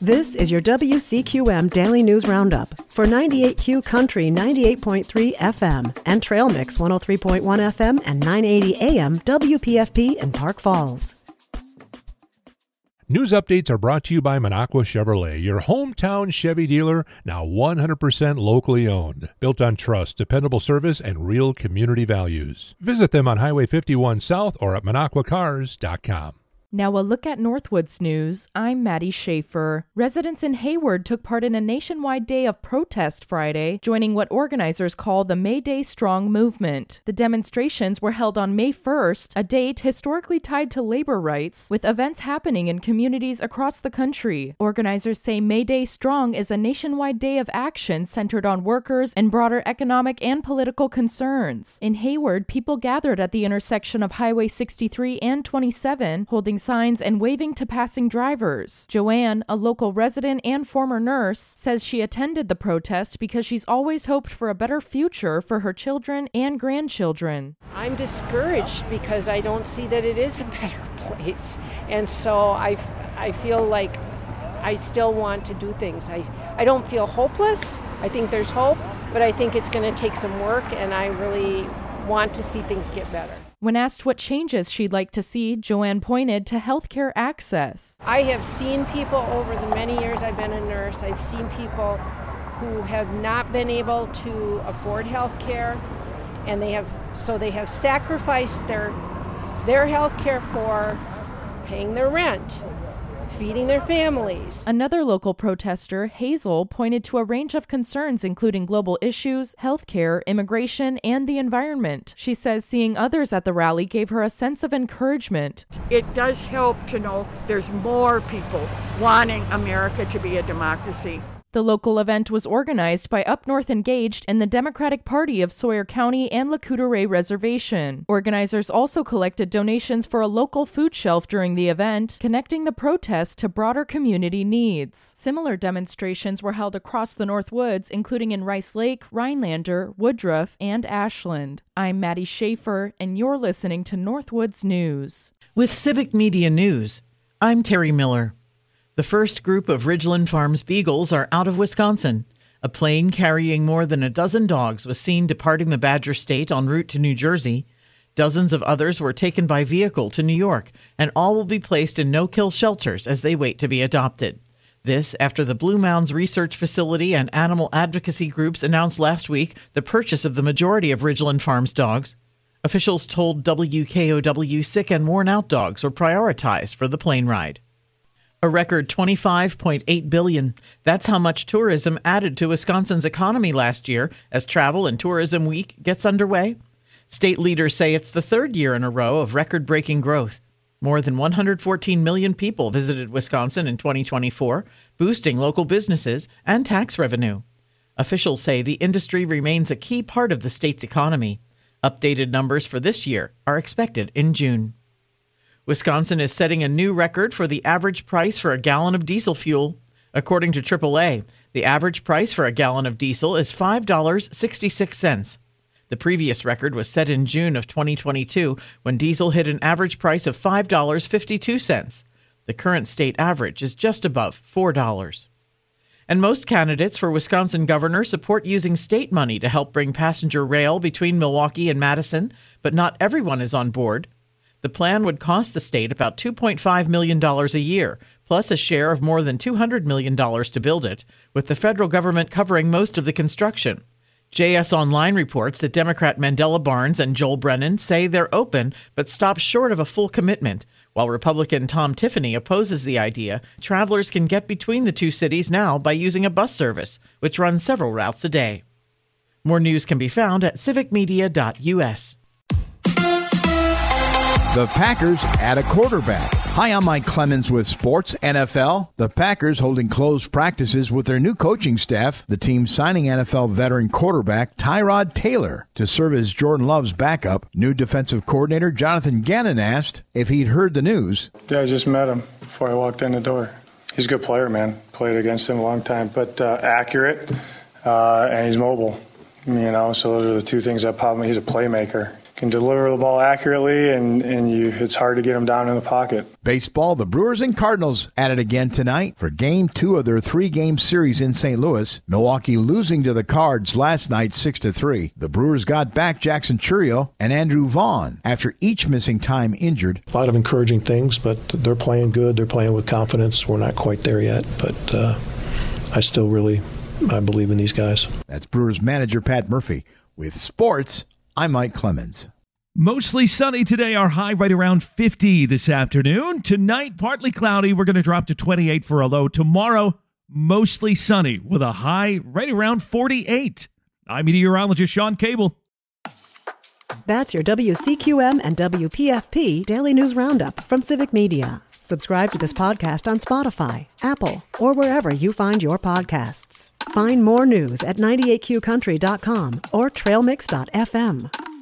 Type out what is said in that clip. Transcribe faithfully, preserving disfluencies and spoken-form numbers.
This is your W C Q M Daily News Roundup for ninety-eight Q Country ninety-eight point three F M and Trail Mix one oh three point one F M and nine eighty A M W P F P in Park Falls. News updates are brought to you by Minocqua Chevrolet, your hometown Chevy dealer, now one hundred percent locally owned. Built on trust, dependable service, and real community values. Visit them on Highway fifty-one South or at minocqua cars dot com. Now a look at Northwoods news. I'm Maddie Schaefer. Residents in Hayward took part in a nationwide day of protest Friday, joining what organizers call the May Day Strong movement. The demonstrations were held on May first, a date historically tied to labor rights, with events happening in communities across the country. Organizers say May Day Strong is a nationwide day of action centered on workers and broader economic and political concerns. In Hayward, people gathered at the intersection of Highway sixty-three and twenty-seven, holding signs and waving to passing drivers. Joanne, a local resident and former nurse, says she attended the protest because she's always hoped for a better future for her children and grandchildren. I'm discouraged because I don't see that it is a better place. And so I, I feel like I still want to do things. I, I don't feel hopeless. I think there's hope, but I think it's going to take some work, and I really want to see things get better. When asked what changes she'd like to see, Joanne pointed to healthcare access. I have seen people over the many years I've been a nurse, I've seen people who have not been able to afford health care, and they have so they have sacrificed their their health care for paying their rent, feeding their families. Another local protester, Hazel, pointed to a range of concerns including global issues, healthcare, immigration, and the environment. She says seeing others at the rally gave her a sense of encouragement. It does help to know there's more people wanting America to be a democracy. The local event was organized by Up North Engaged and the Democratic Party of Sawyer County and Lac-Courte Reservation. Organizers also collected donations for a local food shelf during the event, connecting the protest to broader community needs. Similar demonstrations were held across the Northwoods, including in Rice Lake, Rhinelander, Woodruff, and Ashland. I'm Maddie Schaefer, and you're listening to Northwoods News. With Civic Media News, I'm Terry Miller. The first group of Ridgeland Farms beagles are out of Wisconsin. A plane carrying more than a dozen dogs was seen departing the Badger State en route to New Jersey. Dozens of others were taken by vehicle to New York, and all will be placed in no-kill shelters as they wait to be adopted. This after the Blue Mounds Research Facility and animal advocacy groups announced last week the purchase of the majority of Ridgeland Farms dogs. Officials told W K O W sick and worn-out dogs were prioritized for the plane ride. A record twenty-five point eight billion dollars. That's how much tourism added to Wisconsin's economy last year as Travel and Tourism Week gets underway. State leaders say it's the third year in a row of record-breaking growth. More than one hundred fourteen million people visited Wisconsin in twenty twenty-four, boosting local businesses and tax revenue. Officials say the industry remains a key part of the state's economy. Updated numbers for this year are expected in June. Wisconsin is setting a new record for the average price for a gallon of diesel fuel. According to triple A, the average price for a gallon of diesel is five dollars and sixty-six cents. The previous record was set in June of twenty twenty-two when diesel hit an average price of five dollars and fifty-two cents. The current state average is just above four dollars. And most candidates for Wisconsin governor support using state money to help bring passenger rail between Milwaukee and Madison, but not everyone is on board. The plan would cost the state about two point five million dollars a year, plus a share of more than two hundred million dollars to build it, with the federal government covering most of the construction. J S Online reports that Democrat Mandela Barnes and Joel Brennan say they're open, but stop short of a full commitment, while Republican Tom Tiffany opposes the idea travelers can get between the two cities now by using a bus service, which runs several routes a day. More news can be found at civic media dot U S. The Packers add a quarterback. Hi, I'm Mike Clemens with Sports N F L. The Packers holding closed practices with their new coaching staff. The team signing N F L veteran quarterback Tyrod Taylor to serve as Jordan Love's backup. New defensive coordinator Jonathan Gannon asked if he'd heard the news. Yeah, I just met him before I walked in the door. He's a good player, man. Played against him a long time, but uh, accurate, uh, and he's mobile. You know, so those are the two things that pop me. He's a playmaker. can deliver the ball accurately, and, and you, it's hard to get them down in the pocket. Baseball, the Brewers and Cardinals at it again tonight for game two of their three-game series in Saint Louis. Milwaukee losing to the Cards last night six to three. The Brewers got back Jackson Chourio and Andrew Vaughn after each missing time injured. A lot of encouraging things, but they're playing good. They're playing with confidence. We're not quite there yet, but uh, I still really I believe in these guys. That's Brewers manager Pat Murphy. With sports, I'm Mike Clemens. Mostly sunny today, our high right around fifty this afternoon. Tonight, partly cloudy. We're going to drop to twenty-eight for a low. Tomorrow, mostly sunny with a high right around forty-eight. I'm meteorologist Sean Cable. That's your W C Q M and W P F P Daily News Roundup from Civic Media. Subscribe to this podcast on Spotify, Apple, or wherever you find your podcasts. Find more news at ninety-eight Q country dot com or trail mix dot f m.